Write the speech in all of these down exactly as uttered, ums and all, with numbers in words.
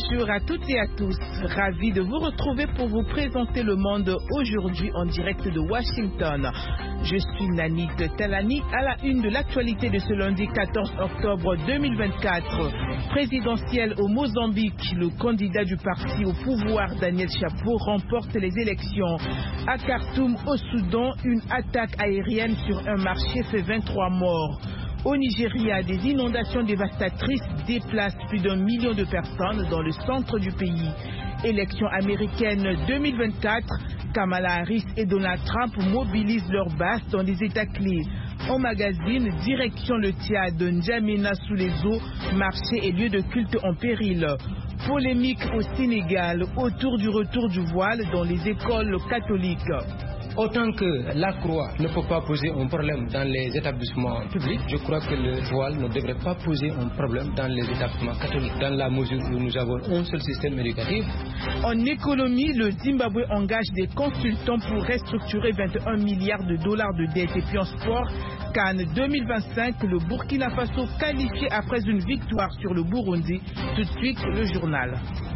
Bonjour à toutes et à tous, ravi de vous retrouver pour vous présenter le monde aujourd'hui en direct de Washington. Je suis Nanit Talani à la une de l'actualité de ce lundi quatorze octobre deux mille vingt-quatre. Présidentielle au Mozambique, le candidat du parti au pouvoir Daniel Chapo remporte les élections. À Khartoum, au Soudan, une attaque aérienne sur un marché fait vingt-trois morts. Au Nigeria, des inondations dévastatrices déplacent plus d'un million de personnes dans le centre du pays. Élections américaines deux mille vingt-quatre, Kamala Harris et Donald Trump mobilisent leurs bases dans des États clés. En magazine, direction le Tchad, N'Djamena sous les eaux, marché et lieu de culte en péril. Polémique au Sénégal autour du retour du voile dans les écoles catholiques. Autant que la croix ne peut pas poser un problème dans les établissements publics, je crois que le voile ne devrait pas poser un problème dans les établissements catholiques, dans la mesure où nous avons un seul système éducatif. En économie, le Zimbabwe engage des consultants pour restructurer vingt et un milliards de dollars de dettes. Et puis en sport, Cannes deux mille vingt-cinq, le Burkina Faso qualifié après une victoire sur le Burundi. Tout de suite, le journal.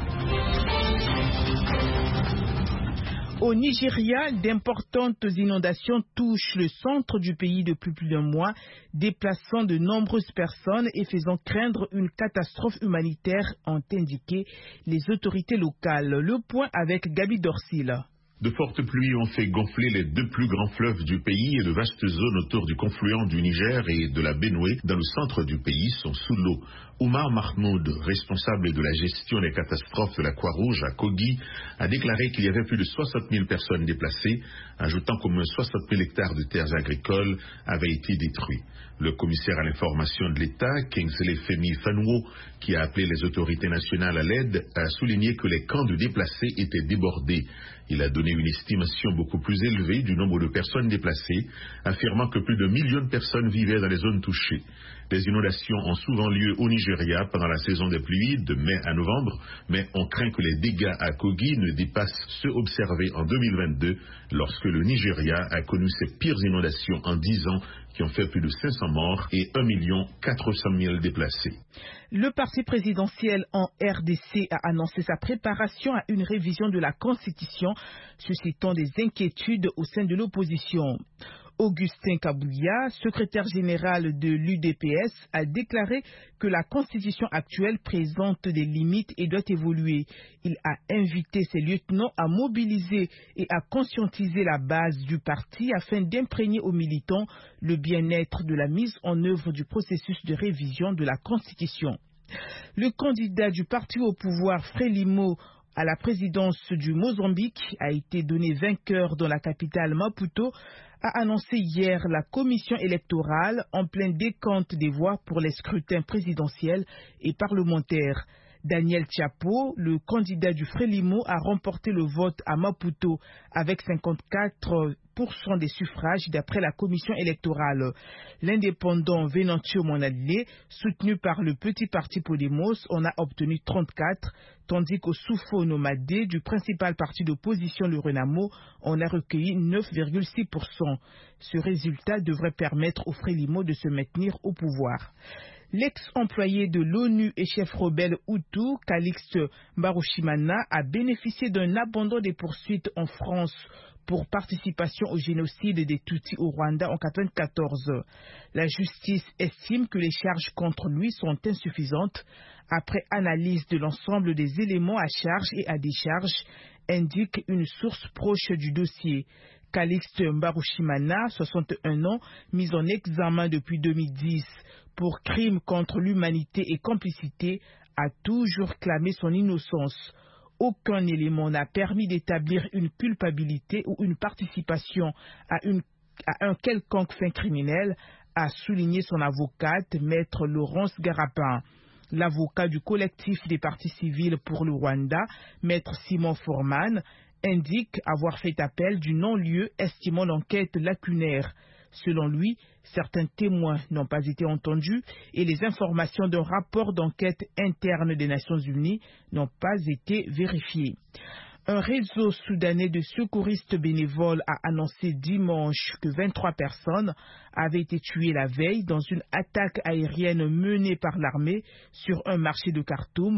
Au Nigeria, d'importantes inondations touchent le centre du pays depuis plus d'un mois, déplaçant de nombreuses personnes et faisant craindre une catastrophe humanitaire, ont indiqué les autorités locales. Le point avec Gabi Dorsil. De fortes pluies ont fait gonfler les deux plus grands fleuves du pays et de vastes zones autour du confluent du Niger et de la Benoué dans le centre du pays sont sous l'eau. Oumar Mahmoud, responsable de la gestion des catastrophes de la Croix-Rouge à Kogi, a déclaré qu'il y avait plus de soixante mille personnes déplacées, ajoutant qu'au moins soixante mille hectares de terres agricoles avaient été détruits. Le commissaire à l'information de l'État, Kingsley Femi Fanwo, qui a appelé les autorités nationales à l'aide, a souligné que les camps de déplacés étaient débordés. Il a donné une estimation beaucoup plus élevée du nombre de personnes déplacées, affirmant que plus d'un million de personnes vivaient dans les zones touchées. Des inondations ont souvent lieu au Nigeria pendant la saison des pluies de mai à novembre, mais on craint que les dégâts à Kogi ne dépassent ceux observés en deux mille vingt-deux, lorsque le Nigeria a connu ses pires inondations en dix ans, qui ont fait plus de cinq cents morts et un million quatre cent mille déplacés. Le parti présidentiel en R D C a annoncé sa préparation à une révision de la Constitution, suscitant des inquiétudes au sein de l'opposition. Augustin Kaboulia, secrétaire général de l'U D P S, a déclaré que la Constitution actuelle présente des limites et doit évoluer. Il a invité ses lieutenants à mobiliser et à conscientiser la base du parti afin d'imprégner aux militants le bien-être de la mise en œuvre du processus de révision de la Constitution. Le candidat du parti au pouvoir, Frelimo, à la présidence du Mozambique, a été donné vainqueur dans la capitale Maputo, a annoncé hier la commission électorale en plein décompte des voix pour les scrutins présidentiels et parlementaires. Daniel Chapo, le candidat du Frelimo, a remporté le vote à Maputo avec cinquante-quatre pour cent des suffrages d'après la commission électorale. L'indépendant Venancio Monadile, soutenu par le petit parti Podemos, en a obtenu trente-quatre, tandis qu'au Soufo Nomadé du principal parti d'opposition, le Renamo, en a recueilli neuf virgule six pour cent. Ce résultat devrait permettre au Frelimo de se maintenir au pouvoir. L'ex-employé de l'ONU et chef rebelle Hutu, Calixte Mbarushimana, a bénéficié d'un abandon des poursuites en France pour participation au génocide des Tutsis au Rwanda en mille neuf cent quatre-vingt-quatorze. La justice estime que les charges contre lui sont insuffisantes après analyse de l'ensemble des éléments à charge et à décharge, indique une source proche du dossier. Calixte Mbarushimana, soixante et un ans, mis en examen depuis deux mille dix pour crimes contre l'humanité et complicité, a toujours clamé son innocence. Aucun élément n'a permis d'établir une culpabilité ou une participation à, une, à un quelconque fin criminel, a souligné son avocate, maître Laurence Garapin. L'avocat du collectif des partis civils pour le Rwanda, maître Simon Forman, indique avoir fait appel du non-lieu, estimant l'enquête lacunaire. Selon lui, certains témoins n'ont pas été entendus et les informations d'un rapport d'enquête interne des Nations Unies n'ont pas été vérifiées. Un réseau soudanais de secouristes bénévoles a annoncé dimanche que vingt-trois personnes avaient été tuées la veille dans une attaque aérienne menée par l'armée sur un marché de Khartoum,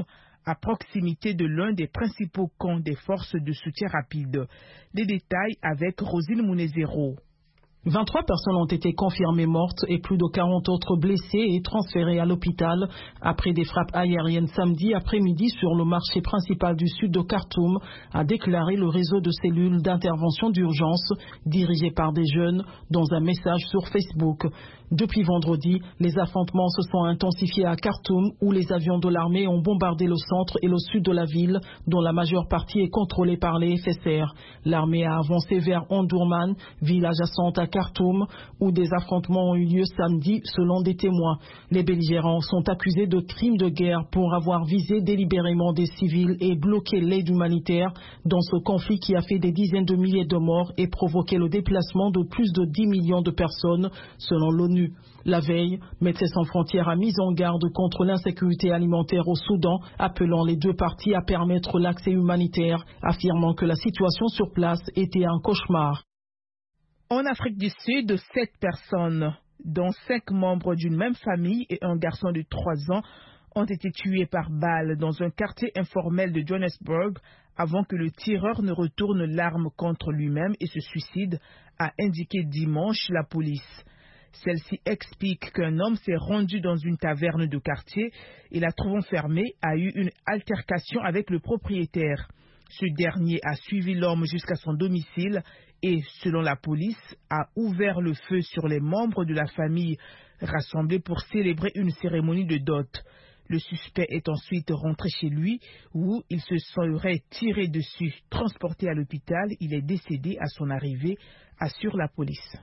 à proximité de l'un des principaux camps des forces de soutien rapide. Les détails avec Rosine Mounezero. vingt-trois personnes ont été confirmées mortes et plus de quarante autres blessées et transférées à l'hôpital après des frappes aériennes samedi après-midi sur le marché principal du sud de Khartoum, a déclaré le réseau de cellules d'intervention d'urgence dirigé par des jeunes dans un message sur Facebook. Depuis vendredi, les affrontements se sont intensifiés à Khartoum où les avions de l'armée ont bombardé le centre et le sud de la ville dont la majeure partie est contrôlée par les F S R. L'armée a avancé vers Omdurman, ville adjacente à Khartoum, où des affrontements ont eu lieu samedi selon des témoins. Les belligérants sont accusés de crimes de guerre pour avoir visé délibérément des civils et bloqué l'aide humanitaire dans ce conflit qui a fait des dizaines de milliers de morts et provoqué le déplacement de plus de dix millions de personnes selon l'ONU. La veille, Médecins sans frontières a mis en garde contre l'insécurité alimentaire au Soudan, appelant les deux parties à permettre l'accès humanitaire, affirmant que la situation sur place était un cauchemar. En Afrique du Sud, sept personnes, dont cinq membres d'une même famille et un garçon de trois ans, ont été tués par balle dans un quartier informel de Johannesburg avant que le tireur ne retourne l'arme contre lui-même et se suicide, a indiqué dimanche la police. Celle-ci explique qu'un homme s'est rendu dans une taverne de quartier et la trouvant fermée a eu une altercation avec le propriétaire. Ce dernier a suivi l'homme jusqu'à son domicile et, selon la police, a ouvert le feu sur les membres de la famille rassemblés pour célébrer une cérémonie de dot. Le suspect est ensuite rentré chez lui où il se serait tiré dessus. Transporté à l'hôpital, il est décédé à son arrivée, assure la police.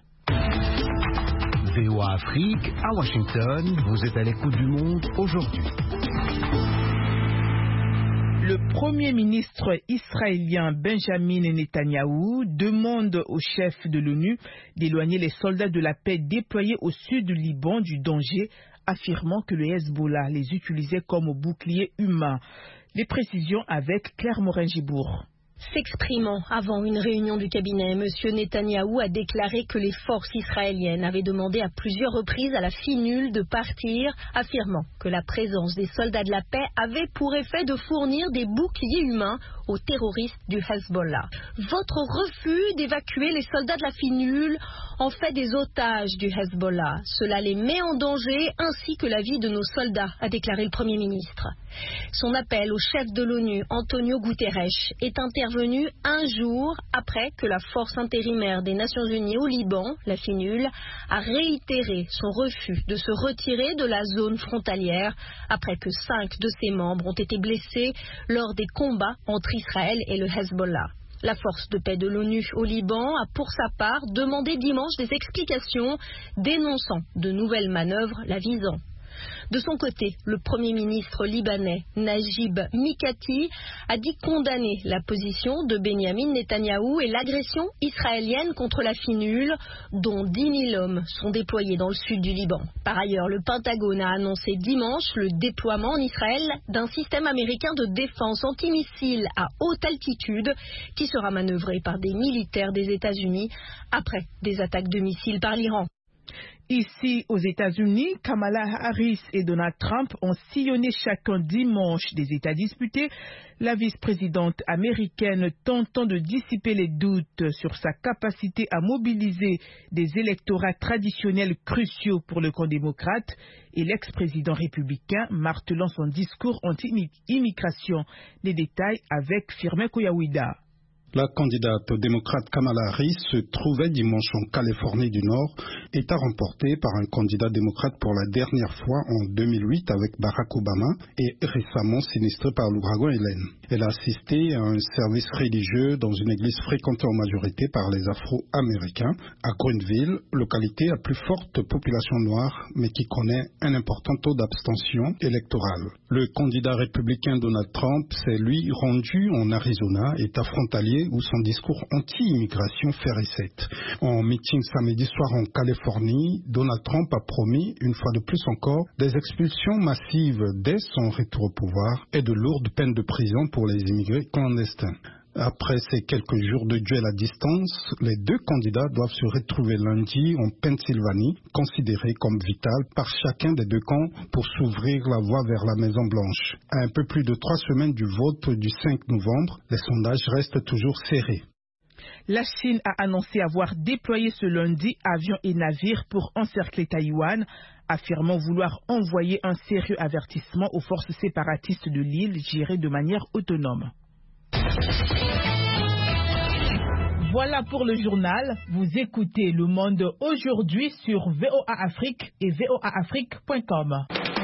V O A Afrique, à Washington, vous êtes à l'écoute du monde aujourd'hui. Le Premier ministre israélien Benjamin Netanyahou demande au chef de l'ONU d'éloigner les soldats de la paix déployés au sud du Liban du danger, affirmant que le Hezbollah les utilisait comme bouclier humain. Les précisions avec Claire Morin-Gibourg. S'exprimant avant une réunion du cabinet, M. Netanyahou a déclaré que les forces israéliennes avaient demandé à plusieurs reprises à la FINUL de partir, affirmant que la présence des soldats de la paix avait pour effet de fournir des boucliers humains aux terroristes du Hezbollah. Votre refus d'évacuer les soldats de la FINUL en fait des otages du Hezbollah. Cela les met en danger ainsi que la vie de nos soldats, a déclaré le Premier ministre. Son appel au chef de l'ONU, Antonio Guterres, est intervenu un jour après que la force intérimaire des Nations Unies au Liban, la FINUL, a réitéré son refus de se retirer de la zone frontalière après que cinq de ses membres ont été blessés lors des combats entre Israël et le Hezbollah. La force de paix de l'ONU au Liban a pour sa part demandé dimanche des explications, dénonçant de nouvelles manœuvres la visant. De son côté, le Premier ministre libanais Najib Mikati a dit condamner la position de Benyamin Netanyahou et l'agression israélienne contre la FINUL, dont dix mille hommes sont déployés dans le sud du Liban. Par ailleurs, le Pentagone a annoncé dimanche le déploiement en Israël d'un système américain de défense antimissile à haute altitude qui sera manœuvré par des militaires des États-Unis après des attaques de missiles par l'Iran. Ici, aux États-Unis, Kamala Harris et Donald Trump ont sillonné chacun dimanche des États disputés, la vice-présidente américaine tentant de dissiper les doutes sur sa capacité à mobiliser des électorats traditionnels cruciaux pour le camp démocrate et l'ex-président républicain martelant son discours anti-immigration. Les détails avec Firmin Kouyawida. La candidate démocrate Kamala Harris se trouvait dimanche en Californie du Nord, État remporté par un candidat démocrate pour la dernière fois en deux mille huit avec Barack Obama et récemment sinistré par l'ouragan Hélène. Elle a assisté à un service religieux dans une église fréquentée en majorité par les Afro-Américains à Greenville, localité à plus forte population noire mais qui connaît un important taux d'abstention électorale. Le candidat républicain Donald Trump s'est lui rendu en Arizona, État frontalier où son discours anti-immigration fait recette. En meeting samedi soir en Californie, Donald Trump a promis, une fois de plus encore, des expulsions massives dès son retour au pouvoir et de lourdes peines de prison pour les immigrés clandestins. Après ces quelques jours de duel à distance, les deux candidats doivent se retrouver lundi en Pennsylvanie, considéré comme vital par chacun des deux camps pour s'ouvrir la voie vers la Maison-Blanche. À un peu plus de trois semaines du vote du cinq novembre, les sondages restent toujours serrés. La Chine a annoncé avoir déployé ce lundi avions et navires pour encercler Taïwan, affirmant vouloir envoyer un sérieux avertissement aux forces séparatistes de l'île gérées de manière autonome. Voilà pour le journal. Vous écoutez Le Monde aujourd'hui sur V O A Afrique et V O A Afrique point com.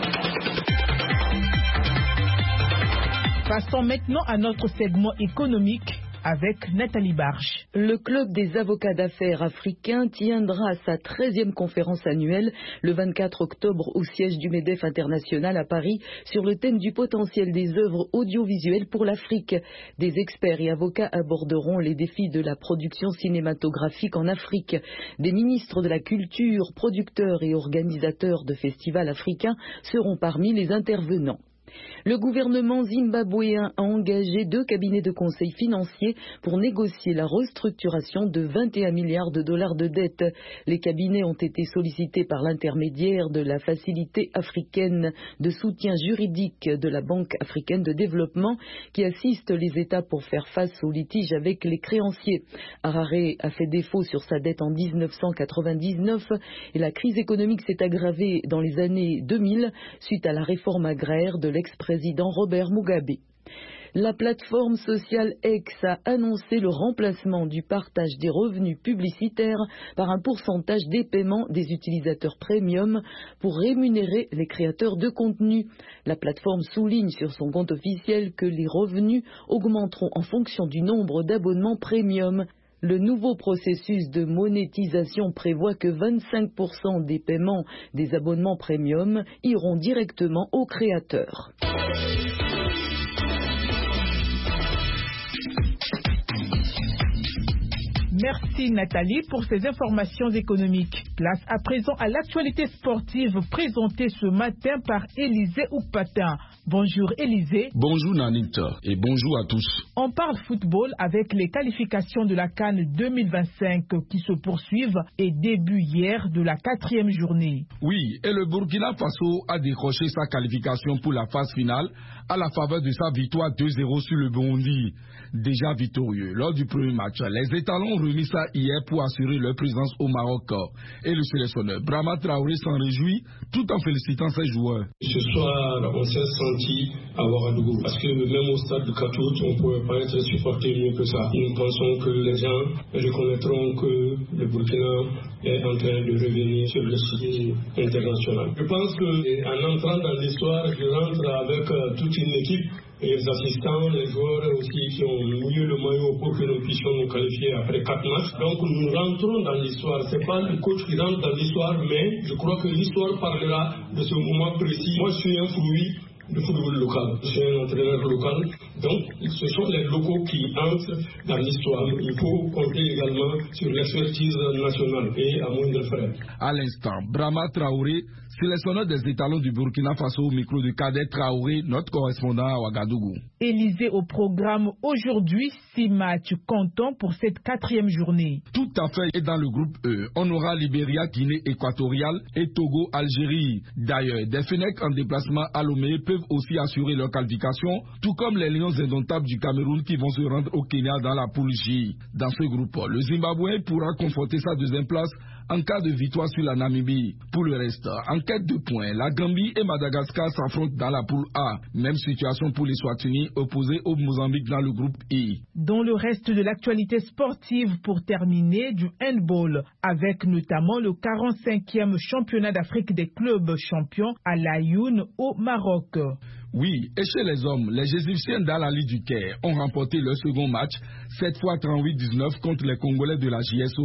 Passons maintenant à notre segment économique avec Nathalie Barge. Le Club des avocats d'affaires africains tiendra sa treizième conférence annuelle le vingt-quatre octobre au siège du MEDEF international à Paris sur le thème du potentiel des œuvres audiovisuelles pour l'Afrique. Des experts et avocats aborderont les défis de la production cinématographique en Afrique. Des ministres de la culture, producteurs et organisateurs de festivals africains seront parmi les intervenants. Le gouvernement zimbabwéen a engagé deux cabinets de conseil financier pour négocier la restructuration de vingt et un milliards de dollars de dettes. Les cabinets ont été sollicités par l'intermédiaire de la Facilité africaine de soutien juridique de la Banque africaine de développement qui assiste les États pour faire face aux litiges avec les créanciers. Harare a fait défaut sur sa dette en mille neuf cent quatre-vingt-dix-neuf et la crise économique s'est aggravée dans les années deux mille suite à la réforme agraire de l'ex-président Robert Mugabe. La plateforme sociale X a annoncé le remplacement du partage des revenus publicitaires par un pourcentage des paiements des utilisateurs premium pour rémunérer les créateurs de contenu. La plateforme souligne sur son compte officiel que les revenus augmenteront en fonction du nombre d'abonnements premium. Le nouveau processus de monétisation prévoit que vingt-cinq pour cent des paiements des abonnements premium iront directement aux créateurs. Merci Nathalie pour ces informations économiques. Place à présent à l'actualité sportive présentée ce matin par Élisée Oukpatin. Bonjour Élisée. Bonjour Nanita et bonjour à tous. On parle football avec les qualifications de la CAN deux mille vingt-cinq qui se poursuivent et début hier de la quatrième journée. Oui, et le Burkina Faso a décroché sa qualification pour la phase finale à la faveur de sa victoire deux zéro sur le Burundi. Déjà victorieux lors du premier match, les étalons ont remis ça hier pour assurer leur présence au Maroc. Et le sélectionneur Brahma Traoré s'en réjouit tout en félicitant ses joueurs. Ce soir, on s'est senti à Ouagadougou parce que même au stade de Katout, on ne pouvait pas être supporté mieux que ça. Nous pensons que les gens reconnaîtront que le Burkina est en train de revenir sur le circuit international. Je pense qu'en entrant dans l'histoire, je rentre avec toute une équipe. Et les assistants, les joueurs aussi qui ont mis le maillot pour que nous puissions nous qualifier après quatre matchs. Donc nous rentrons dans l'histoire. Ce n'est pas le coach qui rentre dans l'histoire, mais je crois que l'histoire parlera de ce moment précis. Moi, je suis un fruit du football local. Je suis un entraîneur local. Donc, ce sont les locaux qui entrent dans l'histoire. Il faut compter également sur l'expertise nationale et à moindre frais. À l'instant, Brahma Traoré, sélectionneur des étalons du Burkina Faso au micro de Kader Traoré, notre correspondant à Ouagadougou. Élisée au programme aujourd'hui, six matchs comptants pour cette quatrième journée. Tout à fait. Et dans le groupe E, on aura Libéria, Guinée équatoriale et Togo, Algérie. D'ailleurs, des Fennecs en déplacement à Lomé peuvent aussi assurer leur qualification, tout comme les Lions indomptables du Cameroun qui vont se rendre au Kenya dans la poule J. Dans ce groupe, le Zimbabwe pourra conforter sa deuxième place en cas de victoire sur la Namibie. Pour le reste, en quête de points, la Gambie et Madagascar s'affrontent dans la poule A. Même situation pour les Swatini opposés au Mozambique dans le groupe I. Dans le reste de l'actualité sportive, pour terminer, du handball, avec notamment le quarante-cinquième championnat d'Afrique des clubs champions à l'Ayoun au Maroc. Oui, et chez les hommes, les Égyptiens d'Al-Ali du Caire ont remporté leur second match, cette fois trente-huit dix-neuf contre les Congolais de la J S O.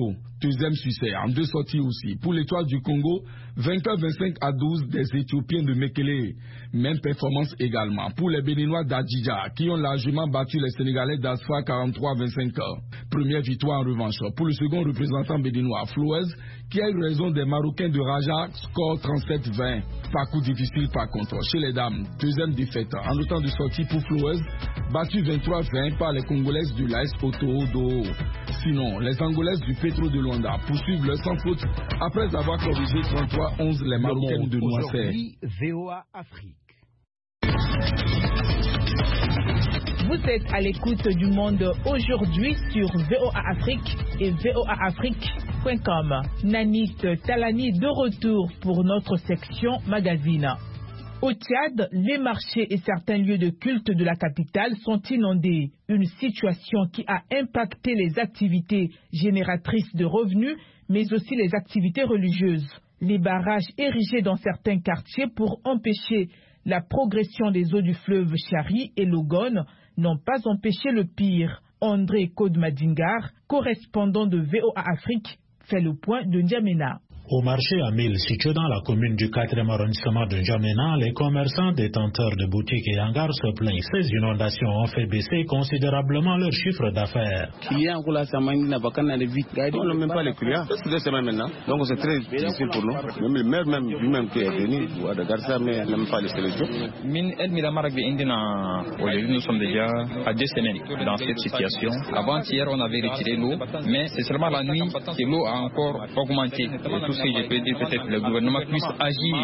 deuxième succès en deux sorties aussi. Pour l'Étoile du Congo, vainqueur vingt-cinq à douze des Éthiopiens de Mekele. Même performance également pour les Béninois d'Adjidja qui ont largement battu les Sénégalais d'Asfa quarante-trois à vingt-cinq. Première victoire en revanche pour le second représentant béninois, Flores, qui a eu raison des Marocains de Raja, score trente-sept vingt. Parcours difficile par contre. Chez les dames, deuxième défaite en autant de sorties pour Flores, battu vingt-trois vingt par les Congolaises de l'A S Otto-Do. Sinon, les Angolaises du Petro de Luanda poursuivent leur sans faute après avoir corrigé trente-trois onze les Marocaines de Noisset. V O A Afrique. Vous êtes à l'écoute du Monde aujourd'hui sur V O A Afrique et V O A Afrique point com. Nanit Talani de retour pour notre section magazine. Au Tchad, les marchés et certains lieux de culte de la capitale sont inondés. Une situation qui a impacté les activités génératrices de revenus, mais aussi les activités religieuses. Les barrages érigés dans certains quartiers pour empêcher la progression des eaux du fleuve Chari et l'Ogone n'ont pas empêché le pire. André Kodmadingar, correspondant de V O A Afrique, fait le point de N'Djamena. Au marché à Mille, situé dans la commune du quatrième arrondissement de N'Djamena, les commerçants détenteurs de boutiques et hangars se plaignent. Ces inondations ont fait baisser considérablement leur chiffre d'affaires. On n'a même pas les clients. C'est deux semaines maintenant. Donc c'est très difficile pour nous. Même le maire même, lui-même qui est venu, il regarde ça, mais il n'aime pas les sélections. Aujourd'hui, nous sommes déjà à deux semaines dans cette situation. Avant-hier, on avait retiré l'eau, mais c'est seulement la nuit que l'eau a encore augmenté. Ce que je peux dire, peut-être le gouvernement puisse agir.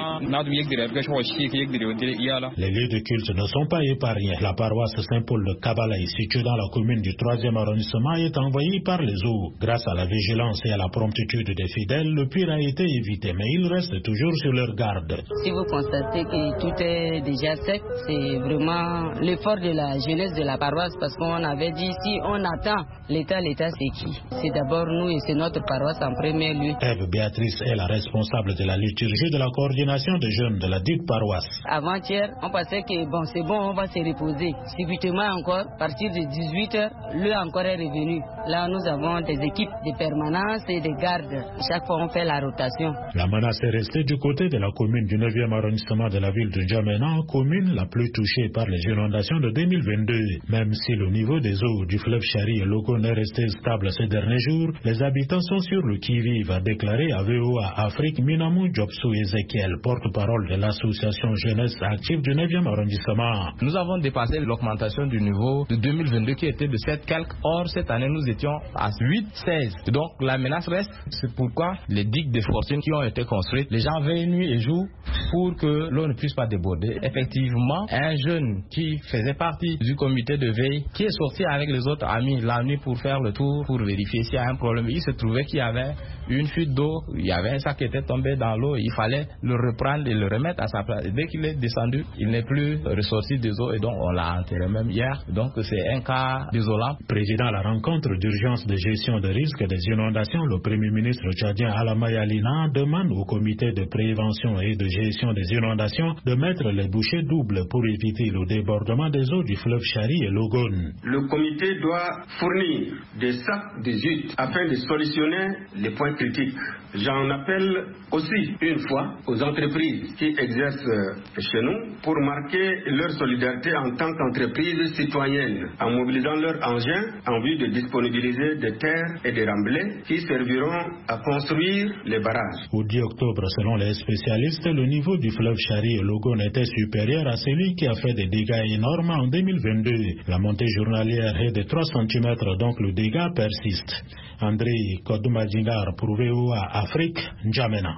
Les lieux de culte ne sont pas épargnés. La paroisse Saint-Paul de Kabalaï, située dans la commune du troisième arrondissement, est envahie par les eaux. Grâce à la vigilance et à la promptitude des fidèles, le pire a été évité, mais ils restent toujours sur leur garde. Si vous constatez que tout est déjà sec, c'est vraiment l'effort de la jeunesse de la paroisse, parce qu'on avait dit si on attend l'État, l'État c'est qui? C'est d'abord nous et c'est notre paroisse en premier lieu. Ève Béatrice est la responsable de la liturgie de la coordination des jeunes de la dite paroisse. Avant-hier, on pensait que bon, c'est bon, on va se reposer. Subitement encore, à partir de dix-huit heures, l'eau encore est revenue. Là, nous avons des équipes de permanence et de garde. Chaque fois, on fait la rotation. La menace est restée du côté de la commune du neuvième arrondissement de la ville de N'Djamena, commune la plus touchée par les inondations de deux mille vingt-deux. Même si le niveau des eaux du fleuve Chari et l'Ogone est resté stable ces derniers jours, les habitants sont sur le qui-vive, a déclaré à V O A Afrique Minamou Djopsou Ezekiel, porte-parole de l'association jeunesse active du neuvième arrondissement. Nous avons dépassé l'augmentation du niveau de deux mille vingt-deux qui était de sept quelques. Or, cette année, nous étions à huit seize. Donc, la menace reste. C'est pourquoi les digues de fortune qui ont été construites, les gens veillent nuit et jour pour que l'eau ne puisse pas déborder. Effectivement, un jeune qui faisait partie du comité de veille, qui est sorti avec les autres amis la nuit pour faire le tour, pour vérifier s'il y a un problème, il se trouvait qu'il y avait une fuite d'eau, il y avait un sac qui était tombé dans l'eau, il fallait le reprendre et le remettre à sa place. Et dès qu'il est descendu, il n'est plus ressorti des eaux et donc on l'a enterré même hier. Donc c'est un cas désolant. Président de la rencontre d'urgence de gestion de risque des inondations, le Premier ministre tchadien Alama Yalina demande au comité de prévention et de gestion des inondations de mettre les bouchées doubles pour éviter le débordement des eaux du fleuve Chari et l'Ogone. Le comité doit fournir des sacs de jute afin de solutionner les points critiques. J'en appelle aussi une fois aux entreprises qui exercent chez nous pour marquer leur solidarité en tant qu'entreprise citoyenne en mobilisant leurs engins en vue de disponibiliser des terres et des remblais qui serviront à construire les barrages. Au dix octobre, selon les spécialistes, le niveau du fleuve Chari et l'Ogone était supérieur à celui qui a fait des dégâts énormes en deux mille vingt-deux. La montée journalière est de trois centimètres, donc le dégât persiste. André Kodmadingar pour V O A Afrique, N'Djamena.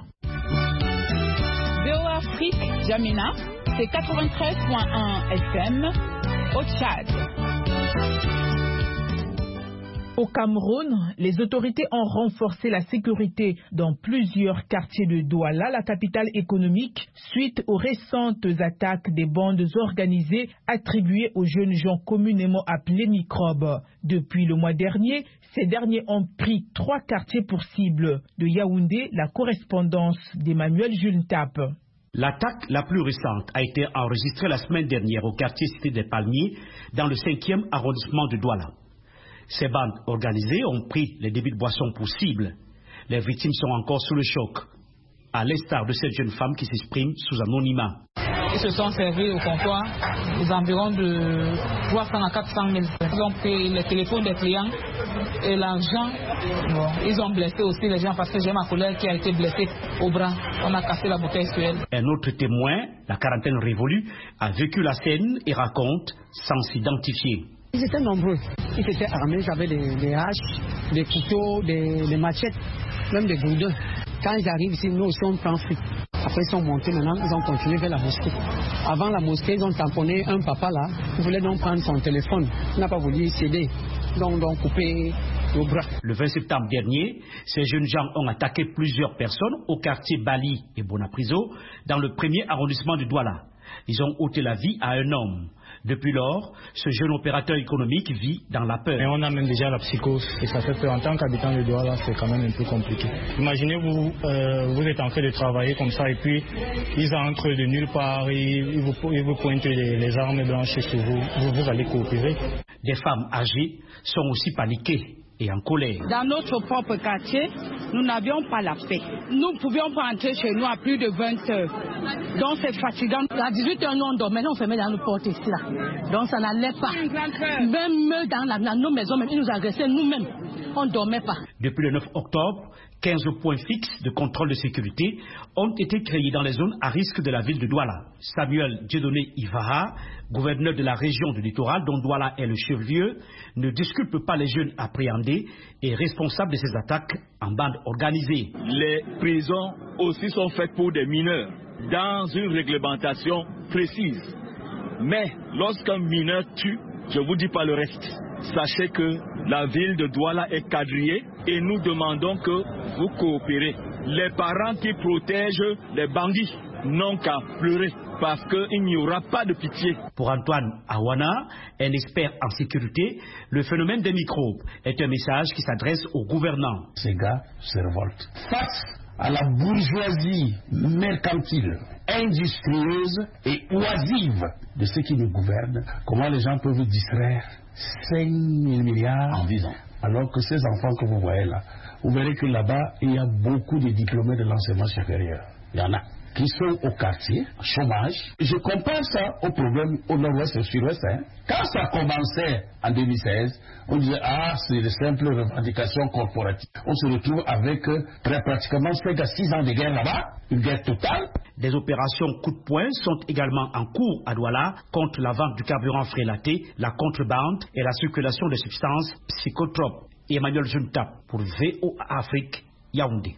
V O A Afrique, N'Djamena, c'est quatre-vingt-treize point un F M au Tchad. Au Cameroun, les autorités ont renforcé la sécurité dans plusieurs quartiers de Douala, la capitale économique, suite aux récentes attaques des bandes organisées attribuées aux jeunes gens communément appelés microbes. Depuis le mois dernier, ces derniers ont pris trois quartiers pour cible. De Yaoundé, la correspondance d'Emmanuel Juntap. L'attaque la plus récente a été enregistrée la semaine dernière au quartier Cité des Palmiers, dans le cinquième arrondissement de Douala. Ces bandes organisées ont pris les débits de boissons pour cible. Les victimes sont encore sous le choc, à l'instar de cette jeune femme qui s'exprime sous anonymat. Ils se sont servis au comptoir aux environs de trois cents à quatre cent mille. Ils ont pris les téléphones des clients et l'argent. Bon, ils ont blessé aussi les gens parce que j'ai ma collègue qui a été blessée au bras. On a cassé la bouteille sur elle. Un autre témoin, la quarantaine révolue, a vécu la scène et raconte sans s'identifier. Ils étaient nombreux. Ils étaient armés, ils avaient des, des haches, des couteaux, des, des machettes, même des gourdins. Quand ils arrivent ici, nous aussi on prend fric. Après ils sont montés, maintenant ils ont continué vers la mosquée. Avant la mosquée, ils ont tamponné un papa là, qui voulait donc prendre son téléphone. Il n'a pas voulu céder, donc ils ont coupé le bras. Le vingt septembre dernier, ces jeunes gens ont attaqué plusieurs personnes au quartier Bali et Bonapriso, dans le premier arrondissement de Douala. Ils ont ôté la vie à un homme. Depuis lors, ce jeune opérateur économique vit dans la peur. Et on amène déjà la psychose et ça fait peur. En tant qu'habitant de Douala, c'est quand même un peu compliqué. Imaginez vous, euh, vous êtes en train de travailler comme ça et puis ils entrent de nulle part, ils, ils, vous, ils vous pointent les, les armes blanches sur vous, vous, vous allez coopérer. Des femmes âgées sont aussi paniquées et en colère. Dans notre propre quartier, nous n'avions pas la paix. Nous ne pouvions pas entrer chez nous à plus de vingt heures. Donc c'est fatigant. À dix-huit heures, nous on dormait, on fermait dans nos portes ici là. Donc ça n'allait pas. Même dans, la, dans nos maisons, même, ils nous agressaient nous-mêmes. On ne dormait pas. Depuis le neuf octobre, quinze points fixes de contrôle de sécurité ont été créés dans les zones à risque de la ville de Douala. Samuel Dieudonné Ivara, gouverneur de la région du littoral dont Douala est le chef-lieu, ne disculpe pas les jeunes appréhendés et responsables de ces attaques en bande organisée. Les prisons aussi sont faites pour des mineurs, dans une réglementation précise. Mais lorsqu'un mineur tue, je ne vous dis pas le reste. Sachez que la ville de Douala est quadrillée et nous demandons que vous coopérez. Les parents qui protègent les bandits n'ont qu'à pleurer parce qu'il n'y aura pas de pitié. Pour Antoine Awana, un expert en sécurité, le phénomène des microbes est un message qui s'adresse aux gouvernants. Ces gars se révoltent. Face à la bourgeoisie mercantile, industrieuse et oisive de ceux qui nous gouvernent, comment les gens peuvent distraire cinq mille milliards en dix ans. Alors que ces enfants que vous voyez là, vous verrez que là-bas, il y a beaucoup de diplômés de l'enseignement supérieur. Il y en a qui sont au quartier, chômage. Je compare ça au problème au nord-ouest et au sud-ouest. Hein. Quand ça commençait en deux mille seize, on disait « Ah, c'est de simples revendications corporatives ». On se retrouve avec euh, très pratiquement cinq à six ans de guerre là-bas, une guerre totale. Des opérations coup de poing sont également en cours à Douala contre la vente du carburant frélaté, la contrebande et la circulation de substances psychotropes. Emmanuel Juntap pour V O A Afrique, Yaoundé.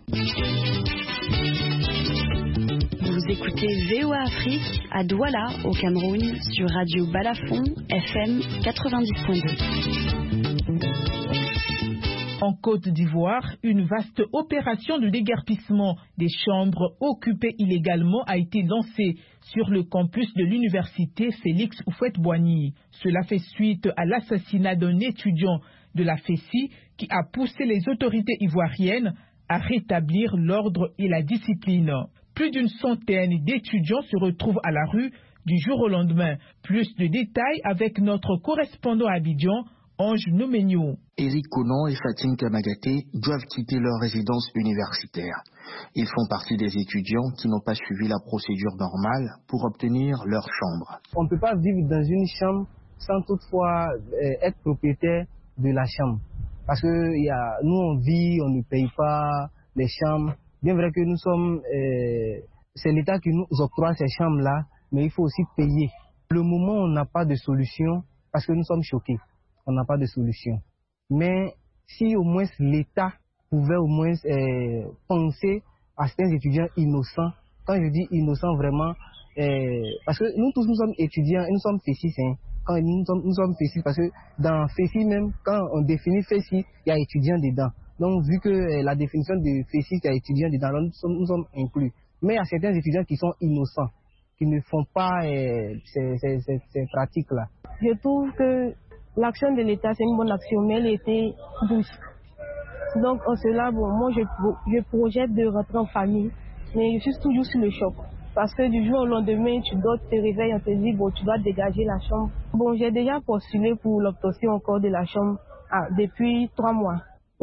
Vous écoutez V O A Afrique à Douala, au Cameroun, sur Radio Balafon, F M quatre-vingt-dix point deux. En Côte d'Ivoire, une vaste opération de déguerpissement des chambres occupées illégalement a été lancée sur le campus de l'université Félix Houphouët-Boigny. Cela fait suite à l'assassinat d'un étudiant de la F E S I qui a poussé les autorités ivoiriennes à rétablir l'ordre et la discipline. Plus d'une centaine d'étudiants se retrouvent à la rue du jour au lendemain. Plus de détails avec notre correspondant à Abidjan, Ange Nomenyo. Éric Konon et Fatim Kamagaté doivent quitter leur résidence universitaire. Ils font partie des étudiants qui n'ont pas suivi la procédure normale pour obtenir leur chambre. On ne peut pas vivre dans une chambre sans toutefois être propriétaire de la chambre. Parce que y a, nous on vit, on ne paye pas les chambres. Bien vrai que nous sommes, euh, c'est l'État qui nous octroie ces chambres-là, mais il faut aussi payer. Le moment où on n'a pas de solution, parce que nous sommes choqués, on n'a pas de solution. Mais si au moins l'État pouvait au moins euh, penser à certains étudiants innocents, quand je dis innocents vraiment, euh, parce que nous tous nous sommes étudiants et nous sommes F E S I, hein. Quand nous sommes, nous sommes F E S I, parce que dans F E S I même, quand on définit F E S I, il y a étudiants dedans. Donc, vu que euh, la définition de F E S I, il y a étudiants dedans, nous sommes, nous sommes inclus. Mais il y a certains étudiants qui sont innocents, qui ne font pas euh, ces, ces, ces, ces pratiques-là. Je trouve que l'action de l'État, c'est une bonne action, mais elle était brusque. Donc, en cela, bon, moi, je, je projette de rentrer en famille, mais je suis toujours sur le choc. Parce que du jour au lendemain, tu dois te réveiller, on te dit, bon, tu dois dégager la chambre. Bon, j'ai déjà postulé pour l'obtention encore de la chambre ah, depuis trois mois.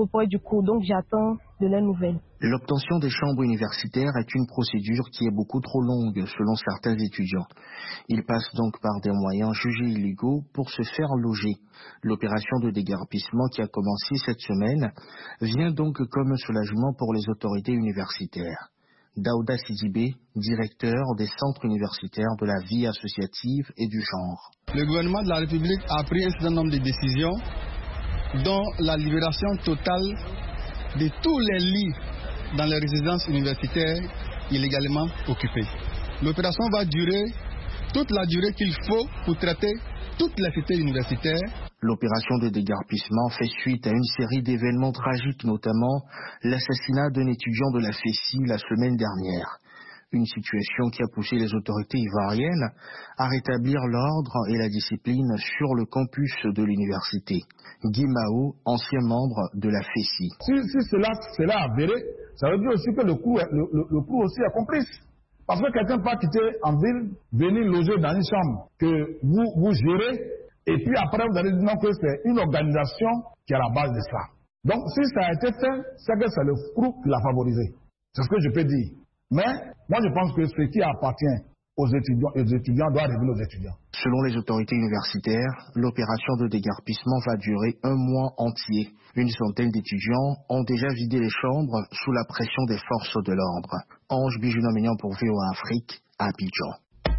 auprès du cours, donc j'attends de leurs nouvelles. L'obtention des chambres universitaires est une procédure qui est beaucoup trop longue selon certains étudiants. Ils passent donc par des moyens jugés illégaux pour se faire loger. L'opération de déguerpissement qui a commencé cette semaine vient donc comme soulagement pour les autorités universitaires. Daouda Sidibé, directeur des centres universitaires de la vie associative et du genre. Le gouvernement de la République a pris un certain nombre de décisions, dont la libération totale de tous les lits dans les résidences universitaires illégalement occupées. L'opération va durer toute la durée qu'il faut pour traiter toutes les cités universitaires. L'opération de déguerpissement fait suite à une série d'événements tragiques, notamment l'assassinat d'un étudiant de la F E S I la semaine dernière. Une situation qui a poussé les autorités ivoiriennes à rétablir l'ordre et la discipline sur le campus de l'université. Guy Mao, ancien membre de la F E S I. Si, si cela, cela avéré, ça veut dire aussi que le crew, le, le, le crew aussi est complice. Parce que quelqu'un peut quitter en ville, venir loger dans une chambre que vous, vous gérez, et puis après vous allez dire non, que c'est une organisation qui est à la base de ça. Donc si ça a été fait, c'est que c'est le crew qui l'a favorisé. C'est ce que je peux dire. Mais moi je pense que ce qui appartient aux étudiants et aux étudiants doit revenir aux étudiants. Selon les autorités universitaires, l'opération de déguerpissement va durer un mois entier. Une centaine d'étudiants ont déjà vidé les chambres sous la pression des forces de l'ordre. Ange Bijounomignan pour V O A Afrique, Abidjan.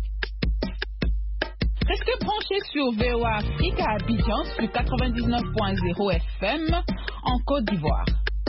Restez branchés sur V O A Afrique à Abidjan sur quatre-vingt-dix-neuf point zéro F M en Côte d'Ivoire.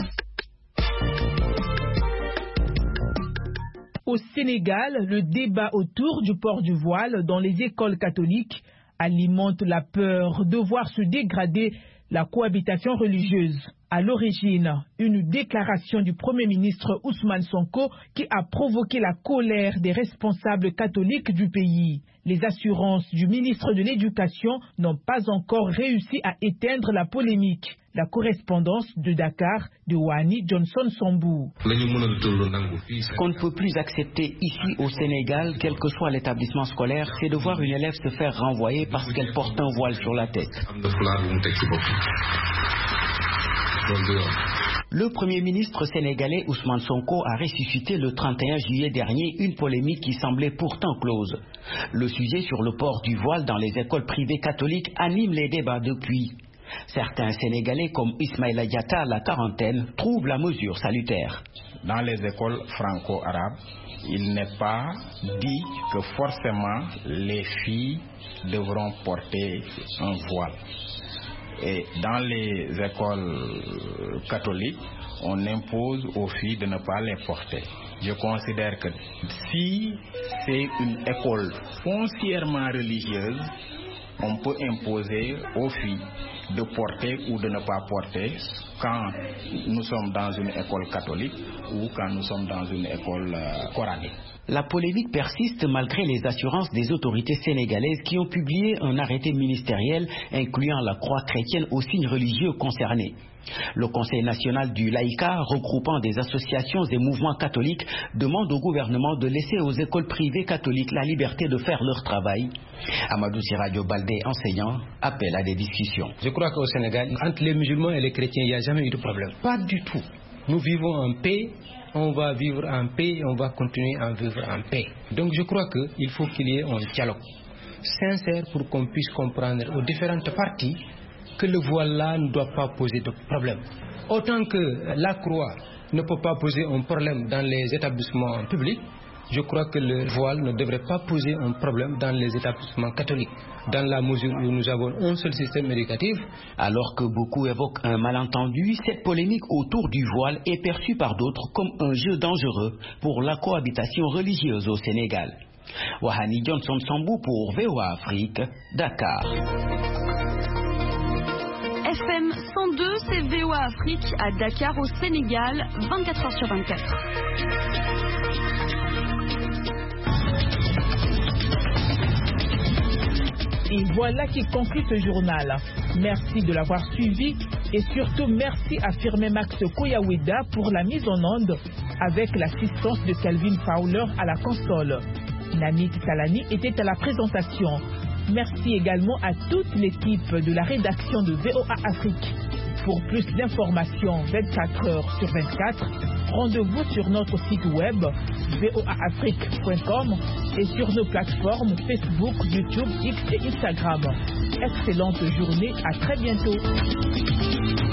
Au Sénégal, le débat autour du port du voile dans les écoles catholiques alimente la peur de voir se dégrader la cohabitation religieuse. À l'origine, une déclaration du Premier ministre Ousmane Sonko qui a provoqué la colère des responsables catholiques du pays. Les assurances du ministre de l'Éducation n'ont pas encore réussi à éteindre la polémique. La correspondance de Dakar de Wani Johnson Sambou. Ce qu'on ne peut plus accepter ici au Sénégal, quel que soit l'établissement scolaire, c'est de voir une élève se faire renvoyer parce qu'elle porte un voile sur la tête. Le Premier ministre sénégalais Ousmane Sonko a ressuscité le trente et un juillet dernier une polémique qui semblait pourtant close. Le sujet sur le port du voile dans les écoles privées catholiques anime les débats depuis. Certains Sénégalais comme Ismaïla Diatta à la quarantaine trouvent la mesure salutaire. Dans les écoles franco-arabes, il n'est pas dit que forcément les filles devront porter un voile. Et dans les écoles catholiques, on impose aux filles de ne pas les porter. Je considère que si c'est une école foncièrement religieuse, on peut imposer aux filles de porter ou de ne pas porter quand nous sommes dans une école catholique ou quand nous sommes dans une école euh, coranique. La polémique persiste malgré les assurances des autorités sénégalaises qui ont publié un arrêté ministériel incluant la croix chrétienne aux signes religieux concernés. Le Conseil national du laïcat, regroupant des associations et mouvements catholiques, demande au gouvernement de laisser aux écoles privées catholiques la liberté de faire leur travail. Amadou Siradio Baldé, enseignant, appelle à des discussions. Je crois qu'au Sénégal, entre les musulmans et les chrétiens, il n'y a jamais eu de problème. Pas du tout. Nous vivons en paix, on va vivre en paix, on va continuer à vivre en paix. Donc je crois qu'il faut qu'il y ait un dialogue sincère pour qu'on puisse comprendre aux différentes parties que le voile-là ne doit pas poser de problème. Autant que la croix ne peut pas poser un problème dans les établissements publics, je crois que le voile ne devrait pas poser un problème dans les établissements catholiques, dans la mesure où nous avons un seul système éducatif. Alors que beaucoup évoquent un malentendu, cette polémique autour du voile est perçue par d'autres comme un jeu dangereux pour la cohabitation religieuse au Sénégal. Wahani Johnson Sambou pour V O A Afrique, Dakar. F M cent deux, c'est V O A Afrique à Dakar au Sénégal, vingt-quatre heures sur vingt-quatre. Et voilà qui conclut ce journal. Merci de l'avoir suivi et surtout merci à Firmin Max Koyaweda pour la mise en onde avec l'assistance de Calvin Fowler à la console. Namit Talani était à la présentation. Merci également à toute l'équipe de la rédaction de V O A Afrique. Pour plus d'informations vingt-quatre heures sur vingt-quatre, rendez-vous sur notre site web v o a afrique point com et sur nos plateformes Facebook, YouTube, X et Instagram. Excellente journée, à très bientôt.